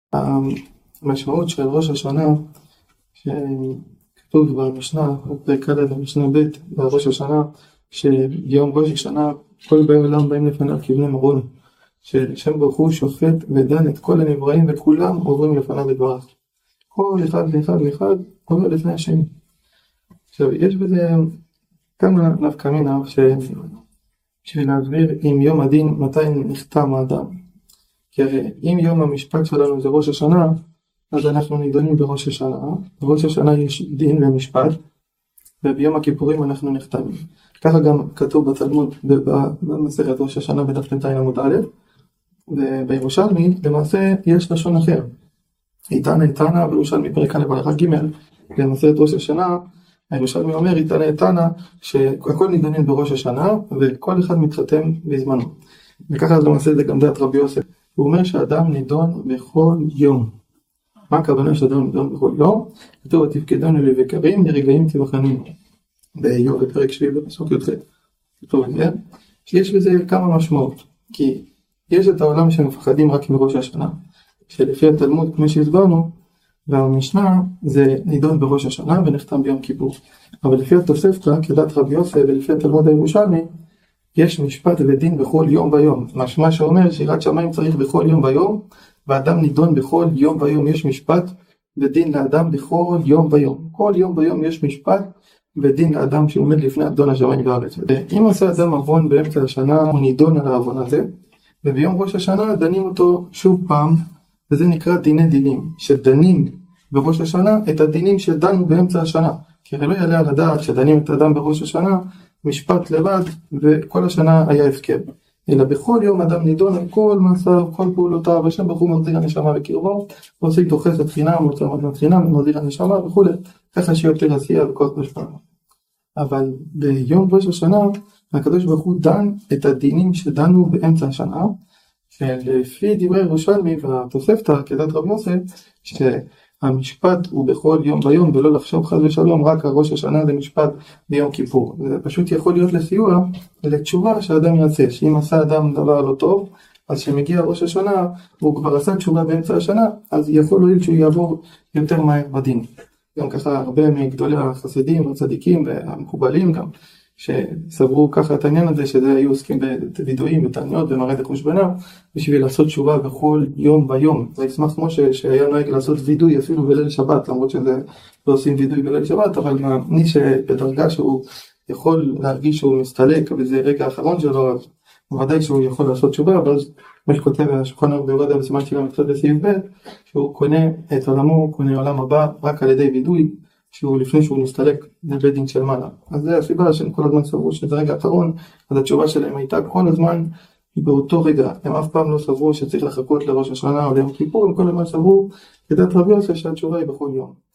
המשמעות של ראש השנה שכתוב במשנה, בפרק א' במשנה ב' בראש השנה, שביום ראש השנה כל באי עולם באים לפניו כבני מרון, שהשם ברוך הוא שופט ודן את כל הנבראים וכולם עוברים לפניו יתברך. כל אחד ואחד עובר לפני השני. עכשיו יש בזה כמה נפקא מינה בשביל להסביר עם יום הדין מתי נחתם האדם. כי הרי אם יום המשפט שלנו זה ראש השנה, אז אנחנו נידונים בראש השנה. בראש השנה יש דין ומשפט, וביום הכיפורים אנחנו נחתמים. ככה גם כתוב בתלמוד במסכת ראש השנה בדף ט"ז עמוד א', ובירושלמי למעשה יש לשון אחר. איתנה בירושלמי פרק א' הלכה ג' למסכת ראש השנה, הירושלמי אומר איתנה שהכל נידונים בראש השנה וכל אחד מתחתם בזמנו. וככה למעשה זה גם דעת רבי יוסף. הוא אומר שאדם נידון בכל יום. מה הכוונה שאדם נידון בכל יום? כתוב ותפקדנו לבקרים לרגעים כבחנים. באיוב בפרק 7 בפסוק י"ח. כתוב את זה. שיש בזה כמה משמעות. כי יש את העולם שמפחדים רק מראש השנה. שלפי התלמוד כמו שהסברנו, והמשנה זה נידון בראש השנה ונחתם ביום כיפור. אבל לפי התוספתא כדעת רבי יוסף ולפי התלמוד הירושלמי, יש משפט ודין בכל יום ויום. משמע שאומר שיראת שמיים צריך בכל יום ויום, ואדם נידון בכל יום ויום. יש משפט ודין לאדם בכל יום ויום. כל יום ויום יש משפט ודין לאדם שעומד לפני אדון השמיים והארץ. אם עושה אדם עוון באמצע השנה, הוא נידון על העוון הזה, וביום ראש השנה דנים אותו שוב פעם, וזה נקרא דיני דינים, שדנים בראש השנה את הדינים שדנו באמצע השנה. כי הרי לא יעלה על הדעת שדנים את האדם בראש השנה משפט לבד וכל השנה היה הפקר, אלא בכל יום אדם נידון על כל מעשיו, כל פעולותיו, השם ברוך הוא מחזיר הנשמה בקרבו, ועושה איתו חסד חינם, מוצא מתנת חינם, ומחזיר הנשמה וכו', ככה שיותר עשייה וכוח בשפעה. אבל ביום ראש השנה הקדוש ברוך הוא דן את הדינים שדנו באמצע השנה, שלפי דברי ירושלמי והתוספתא כדעת רבי יוסף, שהמשפט הוא בכל יום ויום, ולא לחשוב חס ושלום רק על ראש השנה למשפט ביום כיפור. זה פשוט יכול להיות לסיוע לתשובה שאדם יעשה, שאם עשה אדם דבר לא טוב, אז שמגיע ראש השנה והוא כבר עשה תשובה באמצע השנה, אז יכול להיות שהוא יעבור יותר מהר בדין. גם ככה הרבה מגדולי החסידים והצדיקים והמקובלים גם, שסברו ככה את העניין הזה, שזה היו עוסקים בווידויים, בתעניות, במראה דחושבנה, בשביל לעשות תשובה בכל יום ויום. זה ישמח משה שהיה נוהג לעשות וידוי אפילו בליל שבת, למרות שזה לא עושים וידוי בליל שבת, אבל מי שבדרגה שהוא יכול להרגיש שהוא מסתלק וזה רגע האחרון שלו, אז ודאי שהוא יכול לעשות תשובה. אבל מה שכותב השולחן ערוך ביורדיה בסימן שגם מתחיל בסעיף ב', שהוא קונה את עולמו, קונה עולם הבא רק על ידי וידוי, שהוא לפני שהוא מסתלק לבית דין של מעלה. אז זה הסיבה שהם כל הזמן סברו שזה רגע האחרון, אז התשובה שלהם הייתה כל הזמן באותו רגע. הם אף פעם לא סברו שצריך לחכות לראש השנה או ליום כיפור, הם כל הזמן סברו כדעת רבי יוסף שהתשובה היא בכל יום.